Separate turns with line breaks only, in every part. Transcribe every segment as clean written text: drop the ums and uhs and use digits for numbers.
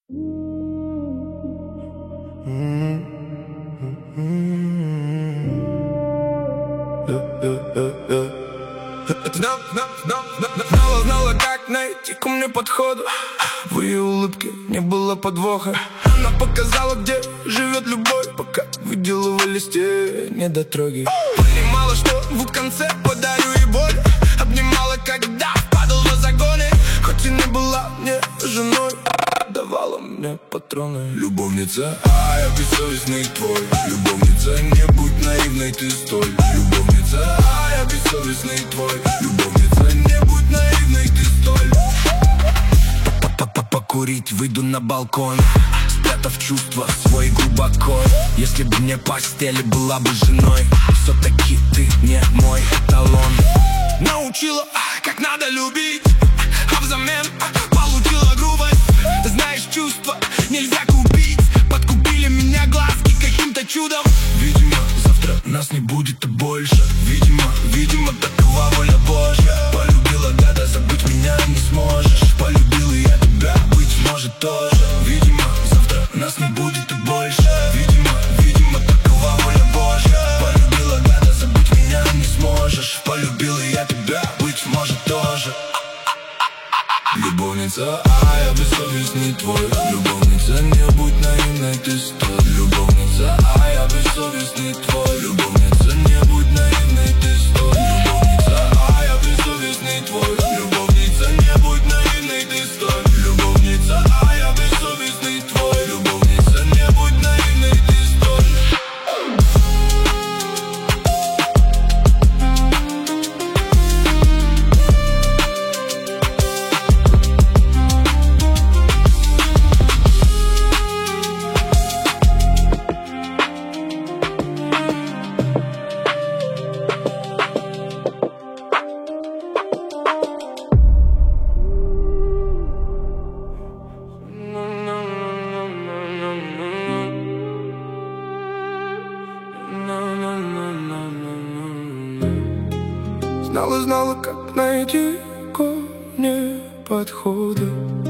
Как найти ко мне подхода. В ее улыбке не было подвоха. Она показала, где живет любовь, пока выделывались те недотроги. Понимала, что в конце подарю ей боль. Обнимала, когда падал в загоны. Хоть и не была мне женой, давала мне патроны. Любовница, я бессовестный твой. Любовница, не будь наивной, ты столь. Любовница, я бессовестный твой. Любовница, не будь наивной, ты столь. Покурить, выйду на балкон, спрятав чувства свои глубоко. Если бы мне постель была бы женой, все-таки ты не мой эталон. Научила, как надо любить, а взамен получила грубость. Знаешь, чувства нельзя купить. Подкупили меня глазки каким-то чудом. Видимо, завтра нас не будет и больше. Видимо, такова воля Божья. Полюбила гада, забыть меня не сможешь. Полюбил и я тебя, быть может тоже. Видимо, завтра нас не будет и больше. Видимо, такова воля Божья. Полюбила гада, забыть меня не сможешь. Полюбил и я тебя, быть может тоже. Любовница, я бессовестный твой. Любовница, не будь наивной, ты стой. Любовница, я бессовестный твой. Любовница, не будь наивной, ты стой. Любовница, я бессовестный твой. Любовница, не будь наивной, ты стой. Любовница, я бессовестный твой. Любовница, не будь наивной, ты стой. Знала, как найти ко мне подходы.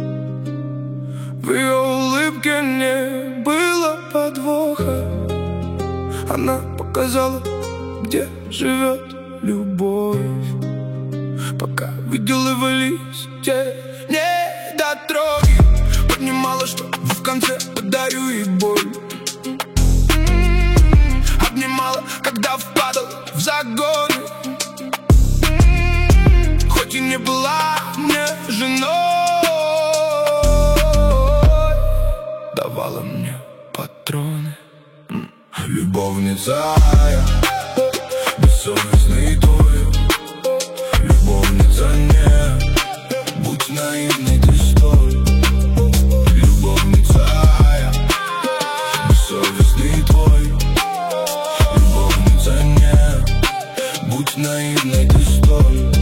В ее улыбке не было подвоха. Она показала, где живет любовь, пока выделывались те недотроги. Понимала, что в конце подарю ей боль. Обнимала, когда впадал в загоны. Хоть и не была мне женой, давала мне патроны. Любовница, я бессовестный твой. Любовница, не будь наивной, ты стой. Любовница, я бессовестный твой. Любовница, не будь наивной, ты стой.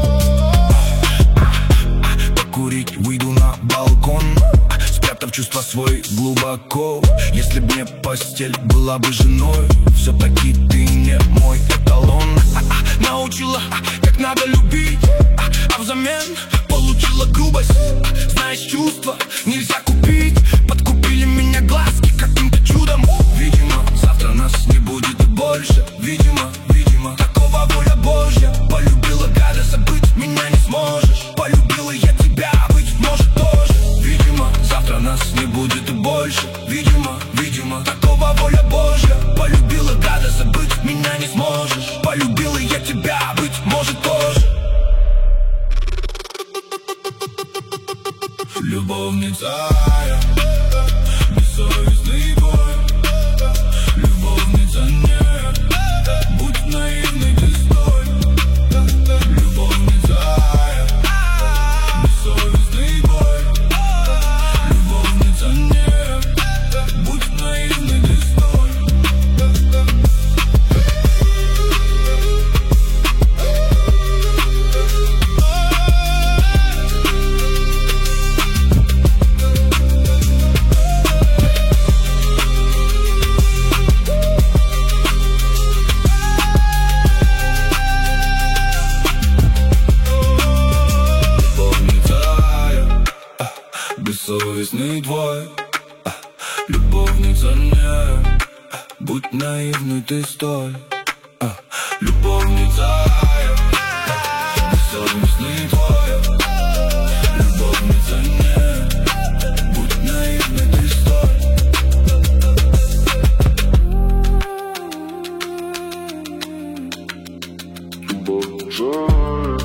Покурить, выйду на балкон, спрятав чувства свои глубоко. Если б мне постель была бы женой, все-таки ты не мой эталон. Научила, как надо любить, а взамен получила грубость. Знаешь, чувства нельзя купить. Подкупили меня глазки каким-то чудом. Видимо, завтра нас не будет и больше. Видимо, такова воля Божья. Полюбила гада, забыть меня не сможешь. Полюбила я тебя, быть может тоже. Видимо, завтра нас не будет и больше. Видимо, такова воля Божья. Полюбила гада, забыть меня не сможешь. Полюбила я тебя, быть может тоже. Любовница, я бессовестный твой. Любовница, не будь наивной, ты стой. Любовница, я бессовестный твой. Любовница, не будь наивной, ты стой. твой. Любовница не, будь наивной ты столь. Любовница, бессовестный твой. Любовница не, будь наивной ты столь. Любовница.